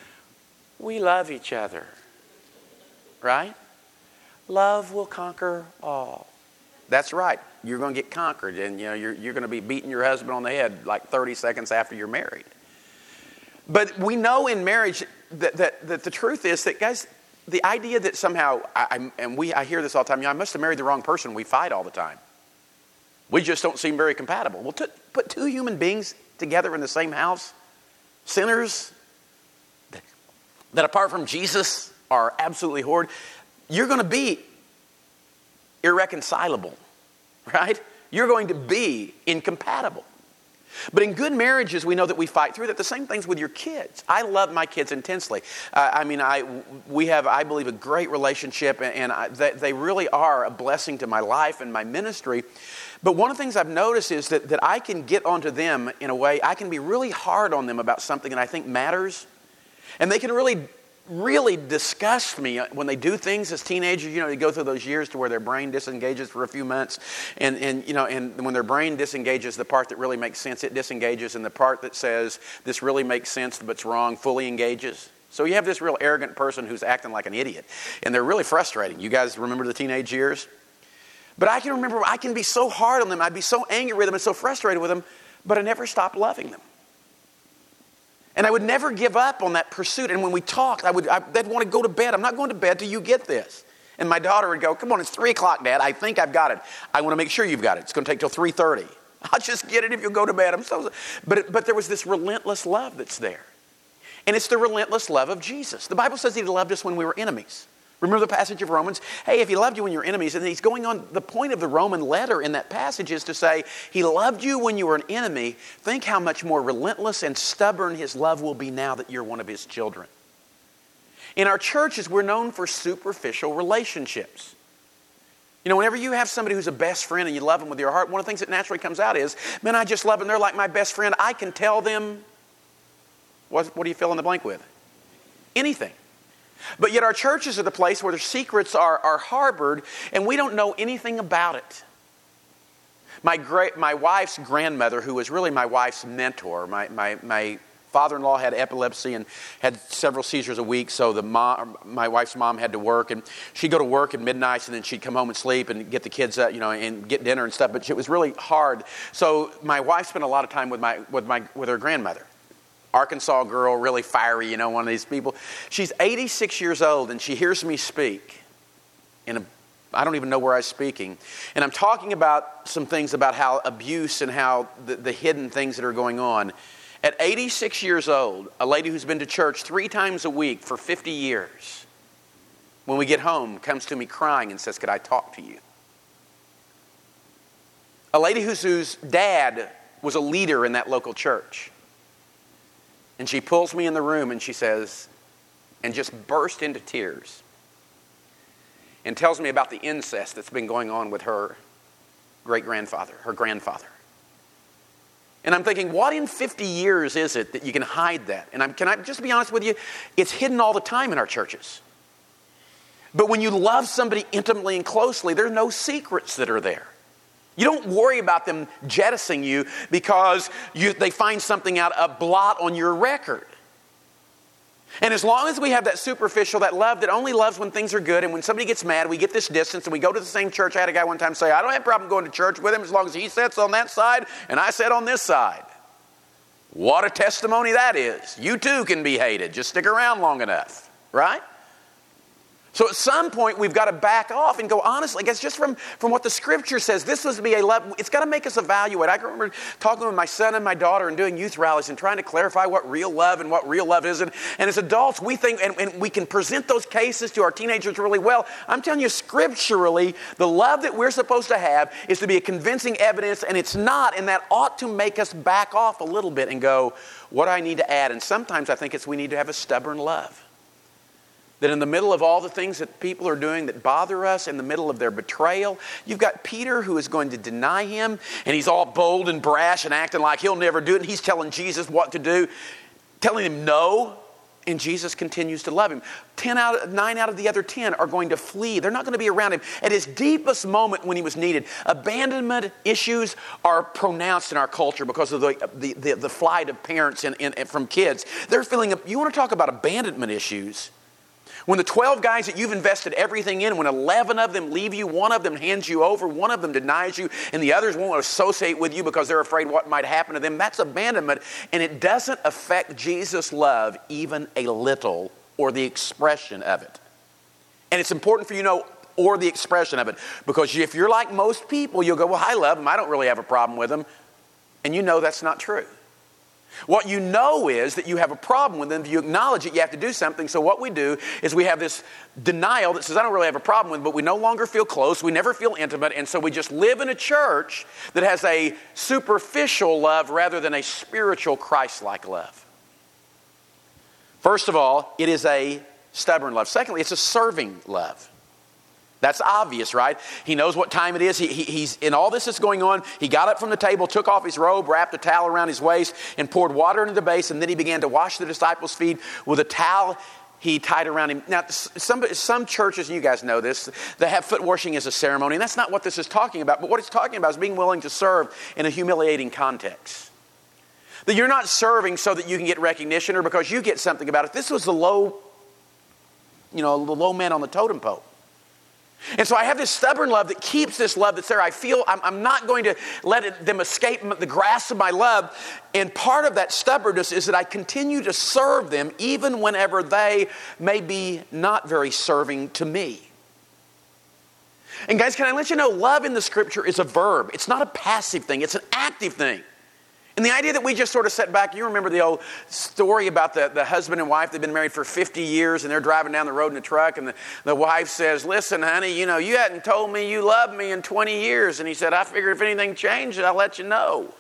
We love each other, right? Love will conquer all. That's right. You're going to get conquered, and you know, you're, you're going to be beating your husband on the head like thirty seconds after you're married. But we know in marriage that, that, that the truth is that, guys, the idea that somehow, I, I, and we, I hear this all the time, you know, I must have married the wrong person. We fight all the time. We just don't seem very compatible. Well, to, put two human beings together in the same house, sinners, that, that apart from Jesus are absolutely horrid, you're going to be irreconcilable, right? You're going to be incompatible. But in good marriages, we know that we fight through that. The same thing's with your kids. I love my kids intensely. Uh, I mean, I we have, I believe, a great relationship, and, and I, they, they really are a blessing to my life and my ministry. But one of the things I've noticed is that, that I can get onto them in a way, I can be really hard on them about something that I think matters. And they can really, really disgust me when they do things as teenagers. You know, they go through those years to where their brain disengages for a few months. And, and you know, and when their brain disengages, the part that really makes sense, it disengages. And the part that says, this really makes sense, but it's wrong, fully engages. So you have this real arrogant person who's acting like an idiot. And they're really frustrating. You guys remember the teenage years? But I can remember, I can be so hard on them. I'd be so angry with them and so frustrated with them. But I never stopped loving them. And I would never give up on that pursuit. And when we talked, I would, I, they'd want to go to bed. I'm not going to bed till you get this. And my daughter would go, come on, it's three o'clock, Dad. I think I've got it. I want to make sure you've got it. It's going to take till three thirty. I'll just get it if you go to bed. I'm so, but, it, but there was this relentless love that's there. And it's the relentless love of Jesus. The Bible says he loved us when we were enemies. Remember the passage of Romans? Hey, if he loved you when you were enemies, and he's going on, the point of the Roman letter in that passage is to say, he loved you when you were an enemy. Think how much more relentless and stubborn his love will be now that you're one of his children. In our churches, we're known for superficial relationships. You know, whenever you have somebody who's a best friend and you love them with your heart, one of the things that naturally comes out is, man, I just love them. They're like my best friend. I can tell them, what, what do you fill in the blank with? Anything. But yet our churches are the place where their secrets are, are harbored and we don't know anything about it. My great, my wife's grandmother, who was really my wife's mentor, my, my, my father-in-law had epilepsy and had several seizures a week, so the mom, my wife's mom had to work, and she'd go to work at midnight and then she'd come home and sleep and get the kids up, you know, and get dinner and stuff, but it was really hard. So my wife spent a lot of time with my with my with her grandmother. Arkansas girl, really fiery, you know, one of these people. She's eighty-six years old, and she hears me speak. In a, I don't even know where I was speaking. And I'm talking about some things about how abuse and how the, the hidden things that are going on. At eighty-six years old, a lady who's been to church three times a week for fifty years, when we get home, comes to me crying and says, "Could I talk to you?" A lady whose, whose dad was a leader in that local church. And she pulls me in the room and she says, and just burst into tears, and tells me about the incest that's been going on with her great-grandfather, her grandfather. And I'm thinking, what in fifty years is it that you can hide that? And I'm, can I just be honest with you? It's hidden all the time in our churches. But when you love somebody intimately and closely, there are no secrets that are there. You don't worry about them jettisoning you because you, they find something out, a blot on your record. And as long as we have that superficial, that love that only loves when things are good, and when somebody gets mad, we get this distance, and we go to the same church. I had a guy one time say, "I don't have a problem going to church with him as long as he sits on that side and I sit on this side." What a testimony that is. You too can be hated. Just stick around long enough, right? So at some point, we've got to back off and go, honestly, I guess just from, from what the Scripture says, this was to be a love. It's got to make us evaluate. I can remember talking with my son and my daughter and doing youth rallies and trying to clarify what real love and what real love isn't. And as adults, we think, and, and we can present those cases to our teenagers really well. I'm telling you, scripturally, the love that we're supposed to have is to be a convincing evidence, and it's not, and that ought to make us back off a little bit and go, what do I need to add? And sometimes I think it's we need to have a stubborn love. That in the middle of all the things that people are doing that bother us, in the middle of their betrayal, you've got Peter who is going to deny him, and he's all bold and brash and acting like he'll never do it, and he's telling Jesus what to do, telling him no, and Jesus continues to love him. Ten out of, nine out of the other ten are going to flee. They're not going to be around him. At his deepest moment when he was needed, abandonment issues are pronounced in our culture because of the, the, the, the flight of parents in, in, from kids. They're feeling, you want to talk about abandonment issues? When the twelve guys that you've invested everything in, when eleven of them leave you, one of them hands you over, one of them denies you, and the others won't associate with you because they're afraid what might happen to them, that's abandonment. And it doesn't affect Jesus' love even a little, or the expression of it. And it's important for you to know, or the expression of it. Because if you're like most people, you'll go, well, I love them. I don't really have a problem with them. And you know that's not true. What you know is that you have a problem with them. If you acknowledge it, you have to do something. So what we do is we have this denial that says, I don't really have a problem with them, but we no longer feel close. We never feel intimate. And so we just live in a church that has a superficial love rather than a spiritual Christ-like love. First of all, it is a stubborn love. Secondly, it's a serving love. That's obvious, right? He knows what time it is. He, he, he's in all this that's going on. He got up from the table, took off his robe, wrapped a towel around his waist, and poured water into the basin. And then he began to wash the disciples' feet with a towel he tied around him. Now, some, some churches, and you guys know this, they have foot washing as a ceremony. And that's not what this is talking about. But what it's talking about is being willing to serve in a humiliating context. That you're not serving so that you can get recognition or because you get something about it. This was the low, you know, the low man on the totem pole. And so I have this stubborn love that keeps this love that's there. I feel I'm, I'm not going to let it, them escape the grasp of my love. And part of that stubbornness is that I continue to serve them even whenever they may be not very serving to me. And guys, can I let you know, love in the Scripture is a verb. It's not a passive thing. It's an active thing. And the idea that we just sort of sit back, you remember the old story about the, the husband and wife, they've been married for fifty years and they're driving down the road in a truck and the, the wife says, listen, honey, you know, you hadn't told me you loved me in twenty years. And he said, I figure if anything changes, I'll let you know.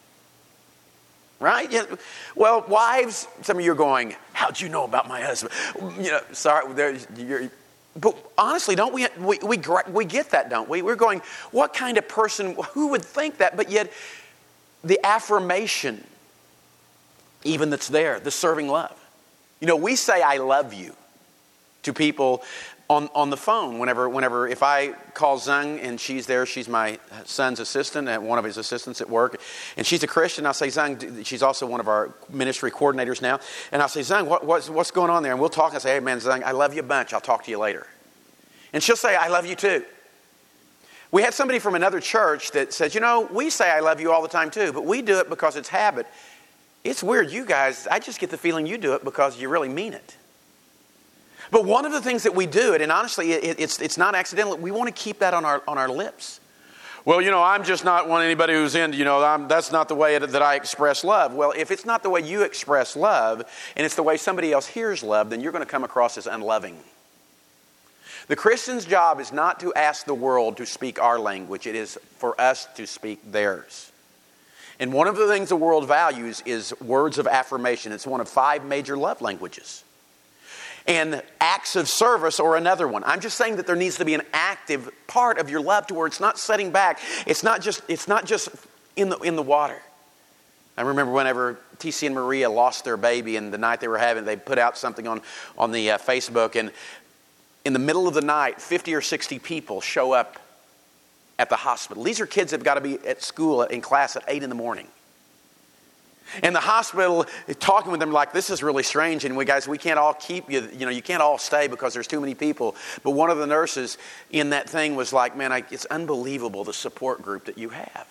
Right? Yeah. Well, wives, some of you are going, how'd you know about my husband? You know, sorry, you're, but honestly, don't we, we, we, we get that, don't we? We're going, what kind of person, who would think that? But yet, the affirmation, even that's there, the serving love. You know, we say I love you to people on, on the phone. Whenever, whenever, if I call Zung and she's there, she's my son's assistant and one of his assistants at work. And she's a Christian. I'll say, Zung, she's also one of our ministry coordinators now. And I'll say, Zung, what, what's, what's going on there? And we'll talk and say, hey man, Zung, I love you a bunch. I'll talk to you later. And she'll say, I love you too. We had somebody from another church that says, you know, we say I love you all the time too, but we do it because it's habit. It's weird, you guys, I just get the feeling you do it because you really mean it. But one of the things that we do, and honestly, it, it's, it's not accidental, we want to keep that on our, on our lips. Well, you know, I'm just not one anybody who's into, you know, I'm, that's not the way that I express love. Well, if it's not the way you express love, and it's the way somebody else hears love, then you're going to come across as unloving. The Christian's job is not to ask the world to speak our language. It is for us to speak theirs. And one of the things the world values is words of affirmation. It's one of five major love languages. And acts of service are another one. I'm just saying that there needs to be an active part of your love to where it's not sitting back. It's not just, it's not just in the, in the water. I remember whenever T C and Maria lost their baby, and the night they were having, they put out something on, on the uh, Facebook, and in the middle of the night, fifty or sixty people show up at the hospital. These are kids that have got to be at school in class at eight in the morning. And the hospital talking with them like, this is really strange, and we guys, we can't all keep you, you know, you can't all stay because there's too many people. But one of the nurses in that thing was like, man, I, it's unbelievable the support group that you have.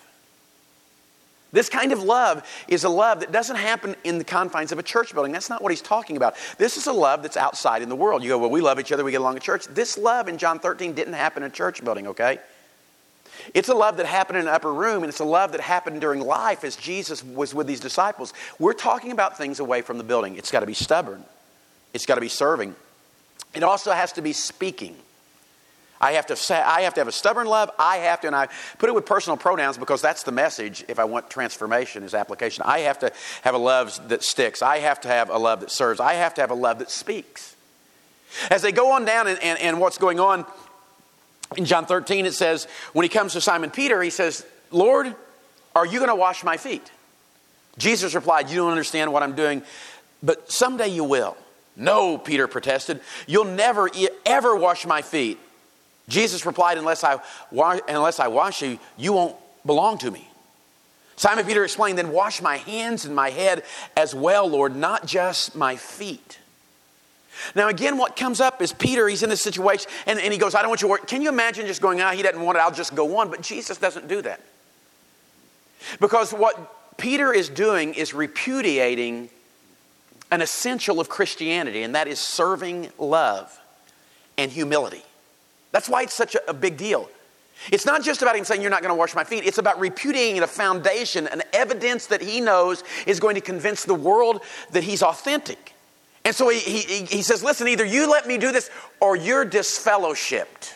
This kind of love is a love that doesn't happen in the confines of a church building. That's not what he's talking about. This is a love that's outside in the world. You go, well, we love each other, we get along at church. This love in John thirteen didn't happen in a church building, okay? It's a love that happened in an upper room, and it's a love that happened during life as Jesus was with these disciples. We're talking about things away from the building. It's got to be stubborn. It's got to be serving. It also has to be speaking. I have to say, I have to have a stubborn love. I have to, and I put it with personal pronouns because that's the message if I want transformation is application. I have to have a love that sticks. I have to have a love that serves. I have to have a love that speaks. As they go on down and, and, and what's going on, in John thirteen, it says, when he comes to Simon Peter, he says, Lord, are you going to wash my feet? Jesus replied, you don't understand what I'm doing, but someday you will. No, Peter protested, you'll never, ever wash my feet. Jesus replied, unless I, unless I wash you, you won't belong to me. Simon Peter explained, then wash my hands and my head as well, Lord, not just my feet. Now again, what comes up is Peter, he's in this situation, and, and he goes, I don't want you to work. Can you imagine just going, ah, he doesn't want it, I'll just go on. But Jesus doesn't do that. Because what Peter is doing is repudiating an essential of Christianity, and that is serving love and humility. That's why it's such a, a big deal. It's not just about him saying, you're not going to wash my feet. It's about repudiating a foundation, an evidence that he knows is going to convince the world that he's authentic. And so he, he, he says, listen, either you let me do this or you're disfellowshipped.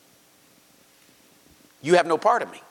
You have no part of me.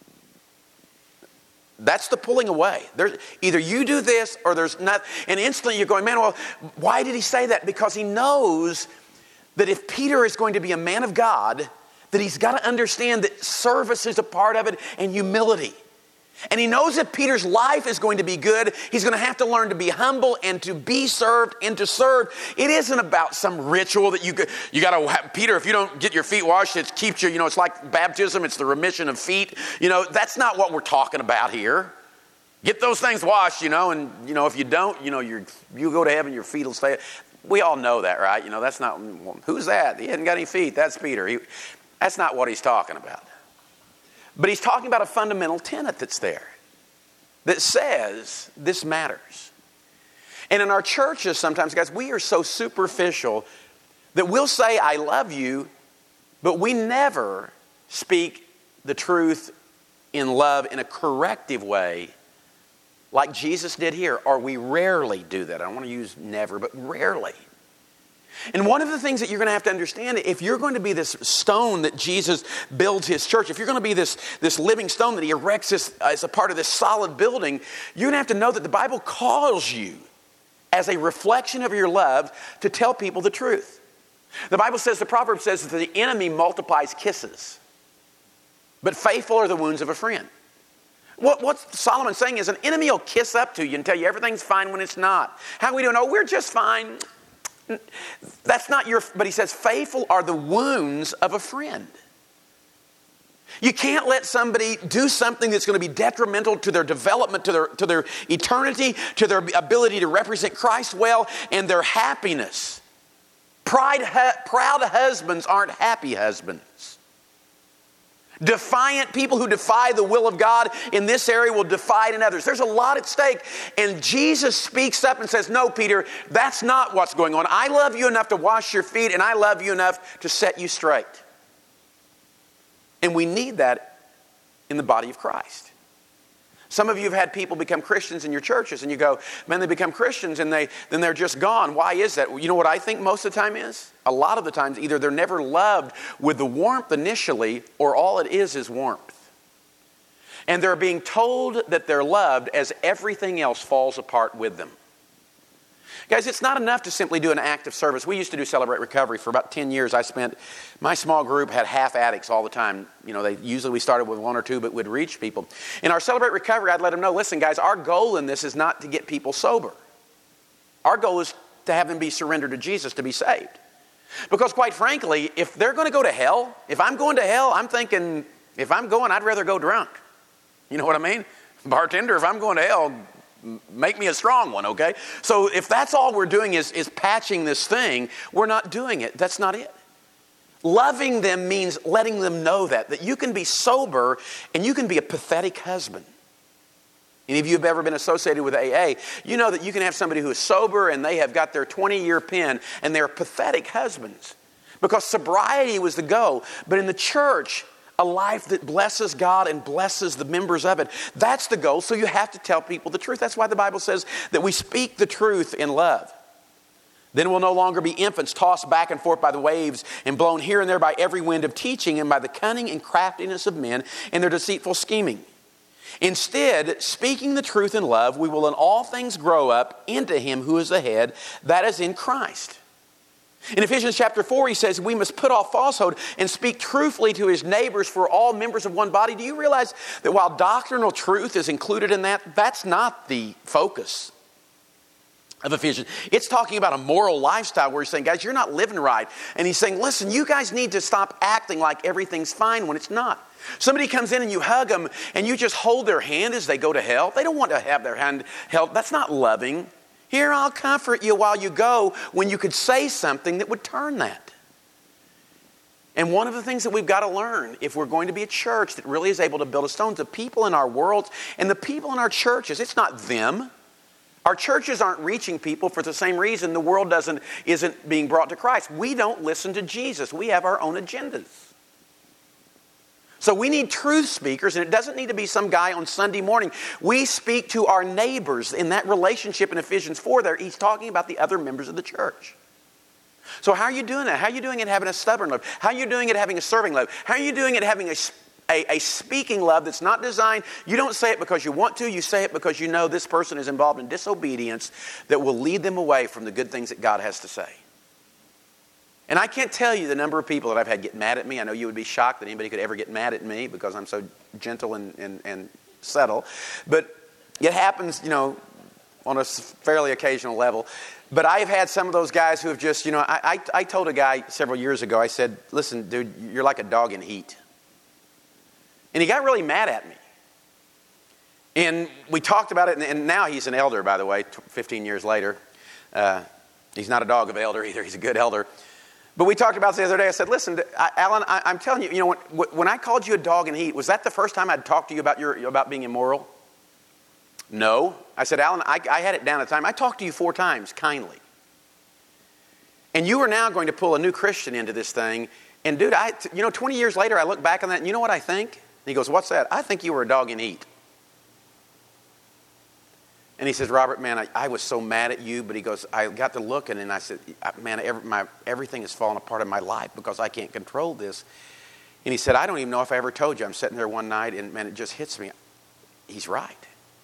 That's the pulling away. There's, either you do this or there's not. And instantly you're going, man, well, why did he say that? Because he knows that if Peter is going to be a man of God, that he's got to understand that service is a part of it and humility. And he knows if Peter's life is going to be good, he's going to have to learn to be humble and to be served and to serve. It isn't about some ritual that you you got to have. Peter, if you don't get your feet washed, it keeps you, you know, it's like baptism. It's the remission of feet. You know, that's not what we're talking about here. Get those things washed, you know, and, you know, if you don't, you know, you're, you go to heaven, your feet will stay. We all know that, right? You know, that's not, well, who's that? He hasn't got any feet. That's Peter. He, that's not what he's talking about. But he's talking about a fundamental tenet that's there that says this matters. And in our churches sometimes, guys, we are so superficial that we'll say, I love you, but we never speak the truth in love in a corrective way like Jesus did here. Or we rarely do that. I don't want to use never, but rarely. And one of the things that you're going to have to understand, if you're going to be this stone that Jesus builds his church, if you're going to be this, this living stone that he erects as, as a part of this solid building, you're going to have to know that the Bible calls you as a reflection of your love to tell people the truth. The Bible says, the proverb says that the enemy multiplies kisses, but faithful are the wounds of a friend. What, what Solomon's saying is an enemy will kiss up to you and tell you everything's fine when it's not. How are we doing? Oh, we're just fine. That's not your, but he says, faithful are the wounds of a friend. You can't let somebody do something that's going to be detrimental to their development, to their, to their eternity, to their ability to represent Christ well, and their happiness. Pride, proud husbands aren't happy husbands. Defiant people who defy the will of God in this area will defy it in others. There's a lot at stake. And Jesus speaks up and says, no, Peter, that's not what's going on. I love you enough to wash your feet, and I love you enough to set you straight. And we need that in the body of Christ. Some of you have had people become Christians in your churches, and you go, man, they become Christians and they then they're just gone. Why is that? You know what I think most of the time is? A lot of the times, either they're never loved with the warmth initially, or all it is is warmth. And they're being told that they're loved as everything else falls apart with them. Guys, it's not enough to simply do an act of service. We used to do Celebrate Recovery. For about ten years, I spent, my small group had half addicts all the time. You know, they usually we started with one or two, but would reach people. In our Celebrate Recovery, I'd let them know, listen, guys, our goal in this is not to get people sober. Our goal is to have them be surrendered to Jesus to be saved. Because quite frankly, if they're going to go to hell, if I'm going to hell, I'm thinking, if I'm going, I'd rather go drunk. You know what I mean? Bartender, if I'm going to hell, make me a strong one, okay? So if that's all we're doing is, is patching this thing, we're not doing it. That's not it. Loving them means letting them know that, that you can be sober and you can be a pathetic husband. Any of you have ever been associated with A A, you know that you can have somebody who is sober and they have got their twenty-year pen and they're pathetic husbands. Because sobriety was the goal. But in the church, a life that blesses God and blesses the members of it, that's the goal. So you have to tell people the truth. That's why the Bible says that we speak the truth in love. Then we'll no longer be infants tossed back and forth by the waves and blown here and there by every wind of teaching and by the cunning and craftiness of men and their deceitful scheming. Instead, speaking the truth in love, we will in all things grow up into Him who is the head, that is in Christ. In Ephesians chapter four, he says we must put off falsehood and speak truthfully to his neighbors, for all members of one body. Do you realize that while doctrinal truth is included in that, that's not the focus of Ephesians? It's talking about a moral lifestyle where he's saying, guys, you're not living right. And he's saying, listen, you guys need to stop acting like everything's fine when it's not. Somebody comes in and you hug them and you just hold their hand as they go to hell. They don't want to have their hand held. That's not loving. Here, I'll comfort you while you go, when you could say something that would turn that. And one of the things that we've got to learn, if we're going to be a church that really is able to build a stone, the people in our world and the people in our churches, it's not them. Our churches aren't reaching people for the same reason the world doesn't isn't being brought to Christ. We don't listen to Jesus. We have our own agendas. So we need truth speakers, and it doesn't need to be some guy on Sunday morning. We speak to our neighbors. In that relationship in Ephesians four there, he's talking about the other members of the church. So how are you doing that? How are you doing it having a stubborn love? How are you doing it having a serving love? How are you doing it having a, a, a speaking love that's not designed? You don't say it because you want to. You say it because you know this person is involved in disobedience that will lead them away from the good things that God has to say. And I can't tell you the number of people that I've had get mad at me. I know you would be shocked that anybody could ever get mad at me because I'm so gentle and, and, and subtle. But it happens, you know, on a fairly occasional level. But I've had some of those guys who have just, you know, I, I, I told a guy several years ago, I said, listen, dude, you're like a dog in heat. And he got really mad at me. And we talked about it, and, and now he's an elder, by the way, fifteen years later. Uh, he's not a dog of elder either. He's a good elder. But we talked about this the other day. I said, listen, Alan, I, I'm telling you, you know, when, when I called you a dog in heat, was that the first time I'd talked to you about your about being immoral? No. I said, Alan, I, I had it down at the time. I talked to you four times, kindly. And you are now going to pull a new Christian into this thing. And dude, I, you know, twenty years later, I look back on that, and you know what I think? And he goes, what's that? I think you were a dog in heat. And he says, Robert, man, I, I was so mad at you. But he goes, I got to looking, and I said, man, every, my, everything is falling apart in my life because I can't control this. And he said, I don't even know if I ever told you. I'm sitting there one night, and man, it just hits me. He's right.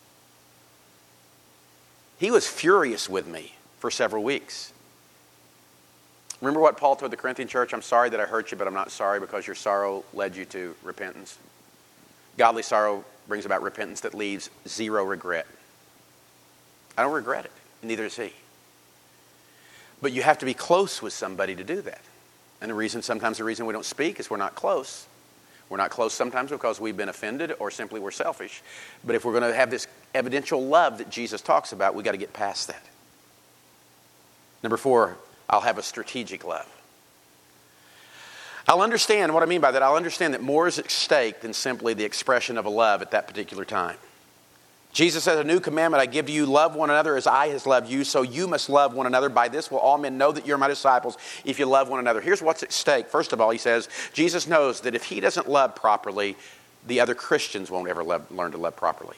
He was furious with me for several weeks. Remember what Paul told the Corinthian church? I'm sorry that I hurt you, but I'm not sorry because your sorrow led you to repentance. Godly sorrow brings about repentance that leaves zero regret. I don't regret it, neither does he. But you have to be close with somebody to do that. And the reason, sometimes the reason we don't speak is we're not close. We're not close sometimes because we've been offended or simply we're selfish. But if we're going to have this evidential love that Jesus talks about, we've got to get past that. Number four, I'll have a strategic love. I'll understand what I mean by that. I'll understand that more is at stake than simply the expression of a love at that particular time. Jesus says, a new commandment I give to you, love one another as I has loved you, so you must love one another. By this will all men know that you're my disciples, if you love one another. Here's what's at stake. First of all, he says, Jesus knows that if he doesn't love properly, the other Christians won't ever love, learn to love properly.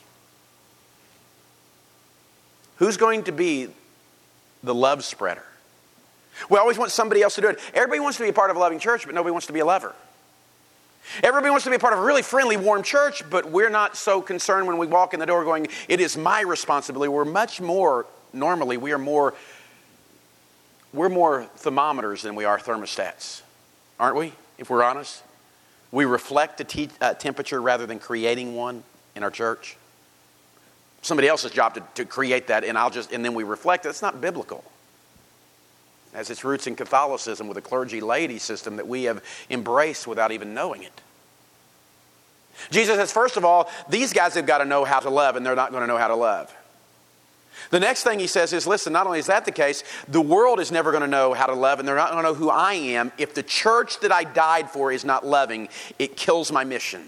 Who's going to be the love spreader? We always want somebody else to do it. Everybody wants to be a part of a loving church, but nobody wants to be a lover. Everybody wants to be a part of a really friendly, warm church, but we're not so concerned when we walk in the door going, it is my responsibility. We're much more, normally, we are more, we're more thermometers than we are thermostats. Aren't we, if we're honest? We reflect a te- uh, temperature rather than creating one in our church. Somebody else's job to, to create that, and I'll just, and then we reflect it. It's not biblical. It has its roots in Catholicism with a clergy laity system that we have embraced without even knowing it. Jesus says, first of all, these guys have got to know how to love, and they're not going to know how to love. The next thing he says is, listen, not only is that the case, the world is never going to know how to love, and they're not going to know who I am. If the church that I died for is not loving, it kills my mission.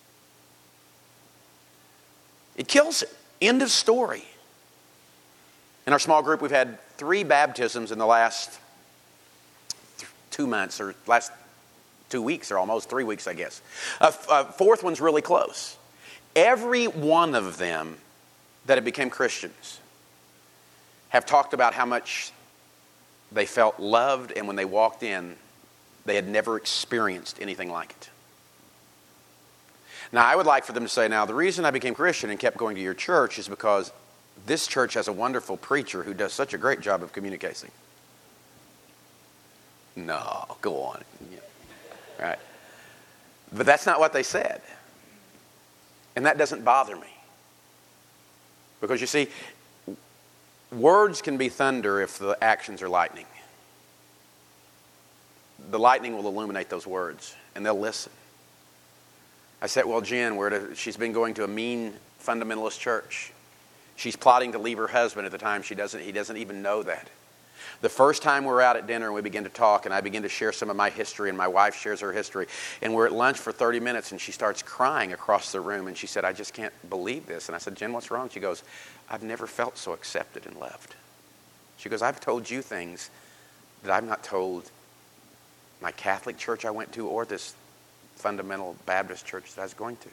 It kills it. End of story. In our small group, we've had three baptisms in the last th- two months, or last two weeks, or almost three weeks, I guess. A, f- a fourth one's really close. Every one of them that have become Christians have talked about how much they felt loved, and when they walked in, they had never experienced anything like it. Now, I would like for them to say, now, the reason I became Christian and kept going to your church is because this church has a wonderful preacher who does such a great job of communicating. No, go on. Yeah. Right. But that's not what they said. And that doesn't bother me. Because you see, words can be thunder if the actions are lightning. The lightning will illuminate those words, and they'll listen. I said, well, Jen, we're to, she's been going to a mean fundamentalist church. She's plotting to leave her husband at the time. She doesn't, he doesn't even know that. The first time we're out at dinner and we begin to talk, and I begin to share some of my history, and my wife shares her history, and we're at lunch for thirty minutes, and she starts crying across the room, and she said, I just can't believe this. And I said, Jen, what's wrong? She goes, I've never felt so accepted and loved. She goes, I've told you things that I've not told my Catholic church I went to or this fundamental Baptist church that I was going to.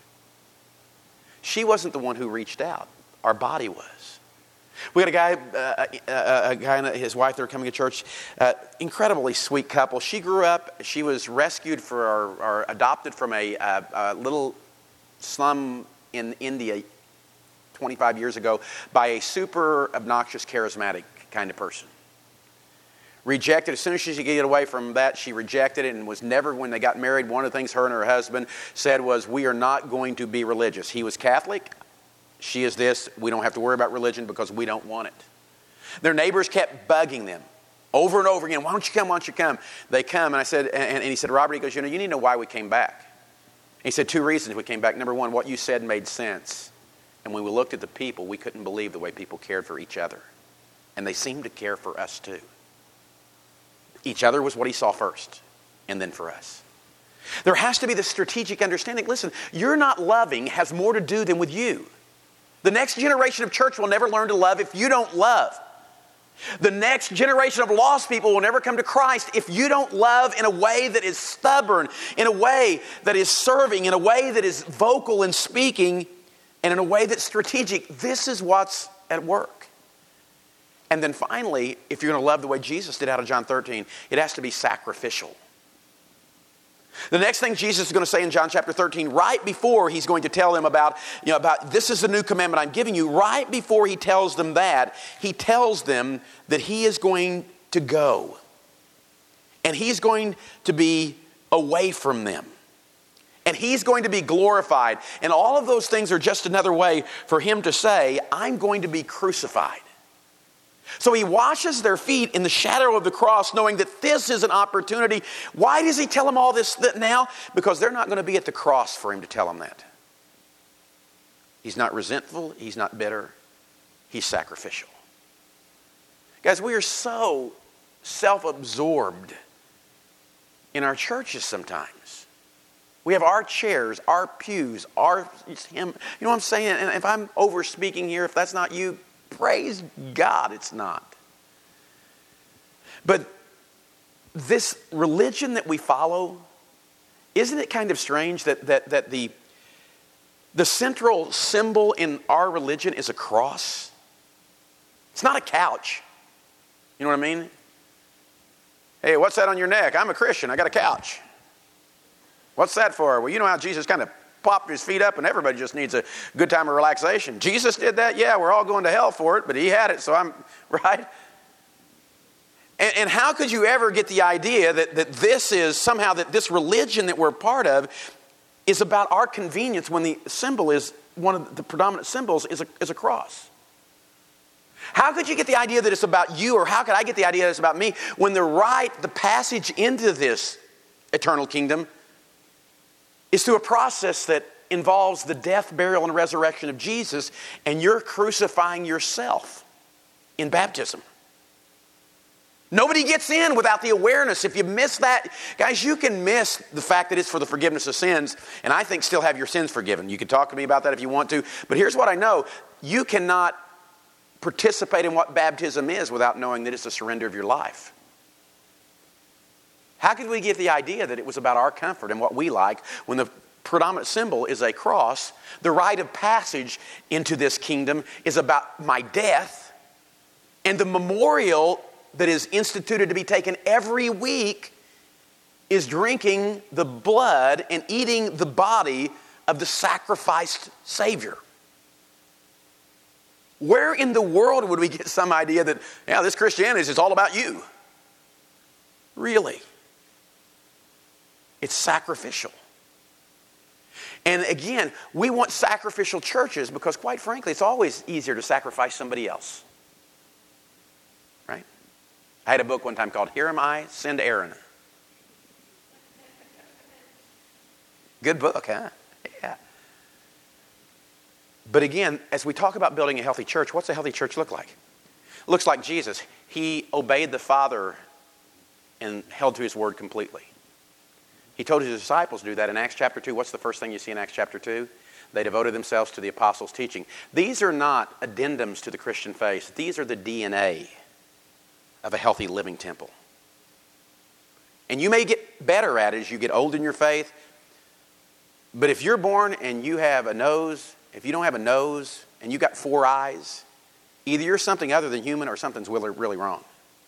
She wasn't the one who reached out. Our body was. We got a guy, uh, a, a guy and his wife that are coming to church. Uh, incredibly sweet couple. She grew up. She was rescued for, or, or adopted from a, a, a little slum in India twenty-five years ago by a super obnoxious, charismatic kind of person. Rejected. As soon as she could get away from that, she rejected it, and was never, when they got married, one of the things her and her husband said was, we are not going to be religious. He was Catholic. She is this. We don't have to worry about religion because we don't want it. Their neighbors kept bugging them over and over again. Why don't you come? Why don't you come? They come, and I said, and, and he said, Robert, he goes, you know, you need to know why we came back. And he said, two reasons we came back. Number one, what you said made sense. And when we looked at the people, we couldn't believe the way people cared for each other. And they seemed to care for us too. Each other was what he saw first, and then for us. There has to be this strategic understanding. Listen, you're not loving has more to do than with you. The next generation of church will never learn to love if you don't love. The next generation of lost people will never come to Christ if you don't love in a way that is stubborn, in a way that is serving, in a way that is vocal and speaking, and in a way that's strategic. This is what's at work. And then finally, if you're going to love the way Jesus did out of John thirteen, it has to be sacrificial. The next thing Jesus is going to say in John chapter thirteen, right before he's going to tell them about, you know, about this is the new commandment I'm giving you, right before he tells them that, he tells them that he is going to go. And he's going to be away from them. And he's going to be glorified. And all of those things are just another way for him to say, I'm going to be crucified. So he washes their feet in the shadow of the cross, knowing that this is an opportunity. Why does he tell them all this now? Because they're not going to be at the cross for him to tell them that. He's not resentful. He's not bitter. He's sacrificial. Guys, we are so self-absorbed in our churches sometimes. We have our chairs, our pews, our hymn. You know what I'm saying? And if I'm over speaking here, if that's not you, praise God it's not. But this religion that we follow, isn't it kind of strange that, that, that the, the central symbol in our religion is a cross? It's not a couch. You know what I mean? Hey, what's that on your neck? I'm a Christian. I got a couch. What's that for? Well, you know how Jesus kind of popped his feet up and everybody just needs a good time of relaxation. Jesus did that? Yeah, we're all going to hell for it, but he had it, so I'm, right? And, and how could you ever get the idea that, that this is somehow, that this religion that we're part of is about our convenience when the symbol is, one of the predominant symbols is a, is a cross? How could you get the idea that it's about you, or how could I get the idea that it's about me, when the right, the passage into this eternal kingdom is through a process that involves the death, burial, and resurrection of Jesus, and you're crucifying yourself in baptism. Nobody gets in without the awareness. If you miss that, guys, you can miss the fact that it's for the forgiveness of sins, and I think still have your sins forgiven. You can talk to me about that if you want to, but here's what I know. You cannot participate in what baptism is without knowing that it's a surrender of your life. How could we get the idea that it was about our comfort and what we like when the predominant symbol is a cross? The rite of passage into this kingdom is about my death, and the memorial that is instituted to be taken every week is drinking the blood and eating the body of the sacrificed Savior. Where in the world would we get some idea that, yeah, this Christianity is all about you? Really? It's sacrificial. And again, we want sacrificial churches because, quite frankly, it's always easier to sacrifice somebody else. Right? I had a book one time called Here Am I, Send Aaron. Good book, huh? Yeah. But again, as we talk about building a healthy church, what's a healthy church look like? It looks like Jesus. He obeyed the Father and held to his word completely. He told his disciples to do that in Acts chapter two. What's the first thing you see in Acts chapter two? They devoted themselves to the apostles' teaching. These are not addendums to the Christian faith. These are the D N A of a healthy living temple. And you may get better at it as you get old in your faith. But if you're born and you have a nose, if you don't have a nose and you got four eyes, either you're something other than human or something's really, really wrong.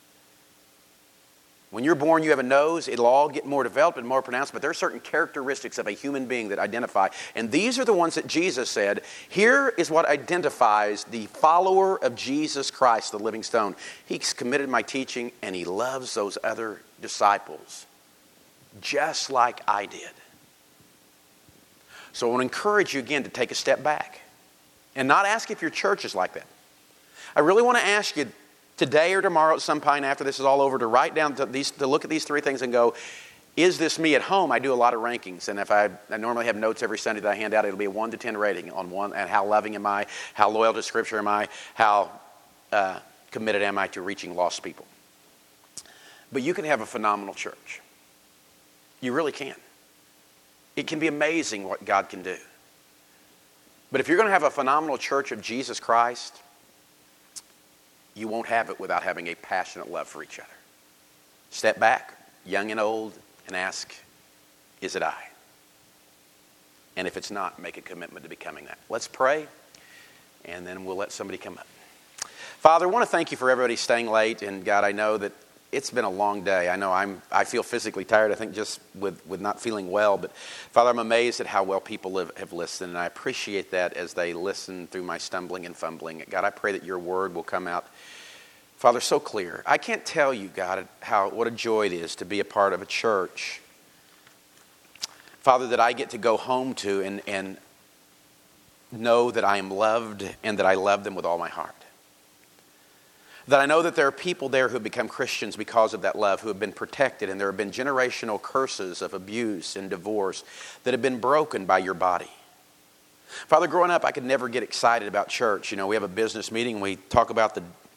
When you're born, you have a nose. It'll all get more developed and more pronounced, but there are certain characteristics of a human being that identify. And these are the ones that Jesus said, here is what identifies the follower of Jesus Christ, the living stone. He's committed my teaching, and he loves those other disciples just like I did. So I want to encourage you again to take a step back and not ask if your church is like that. I really want to ask you today or tomorrow at some point after this is all over to write down to these, to look at these three things and go, is this me at home? I do a lot of rankings, and if I, I normally have notes every Sunday that I hand out, it'll be a one to ten rating on one, and how loving am I, how loyal to Scripture am I, how uh, committed am I to reaching lost people. But you can have a phenomenal church. You really can. It can be amazing what God can do. But if you're going to have a phenomenal church of Jesus Christ, you won't have it without having a passionate love for each other. Step back, young and old, and ask, is it I? And if it's not, make a commitment to becoming that. Let's pray, and then we'll let somebody come up. Father, I want to thank you for everybody staying late, and God, I know that it's been a long day. I know I'm, I feel physically tired, I think just with, with not feeling well, but Father, I'm amazed at how well people have, have listened, and I appreciate that as they listen through my stumbling and fumbling. God, I pray that your word will come out, Father, so clear. I can't tell you, God, how what a joy it is to be a part of a church, Father, that I get to go home to and, and know that I am loved and that I love them with all my heart. That I know that there are people there who have become Christians because of that love, who have been protected, and there have been generational curses of abuse and divorce that have been broken by your body. Father, growing up, I could never get excited about church. You know, we have a business meeting, we talk about the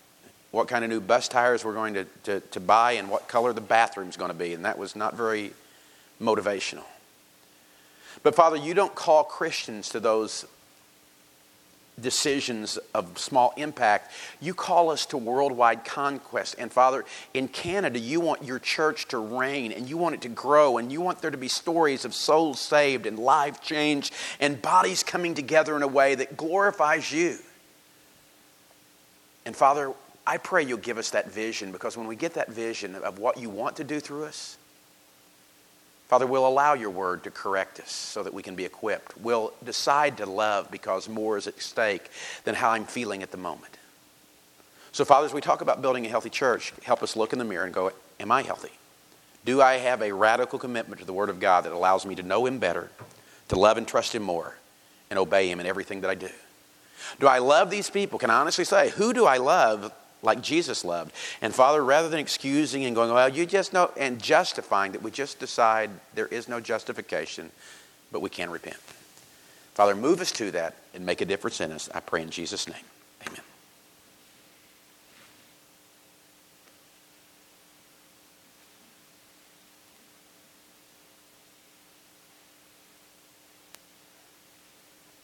what kind of new bus tires we're going to, to, to buy and what color the bathroom's going to be. And that was not very motivational. But Father, you don't call Christians to those decisions of small impact. You call us to worldwide conquest. And Father, in Canada, you want your church to reign, and you want it to grow, and you want there to be stories of souls saved and lives changed and bodies coming together in a way that glorifies you. And Father, I pray you'll give us that vision, because when we get that vision of what you want to do through us, Father, we'll allow your word to correct us so that we can be equipped. We'll decide to love because more is at stake than how I'm feeling at the moment. So, Father, as we talk about building a healthy church, help us look in the mirror and go, am I healthy? Do I have a radical commitment to the Word of God that allows me to know Him better, to love and trust Him more, and obey Him in everything that I do? Do I love these people? Can I honestly say, who do I love like Jesus loved? And Father, rather than excusing and going, well, you just know, and justifying, that we just decide there is no justification, but we can repent. Father, move us to that and make a difference in us. I pray in Jesus' name.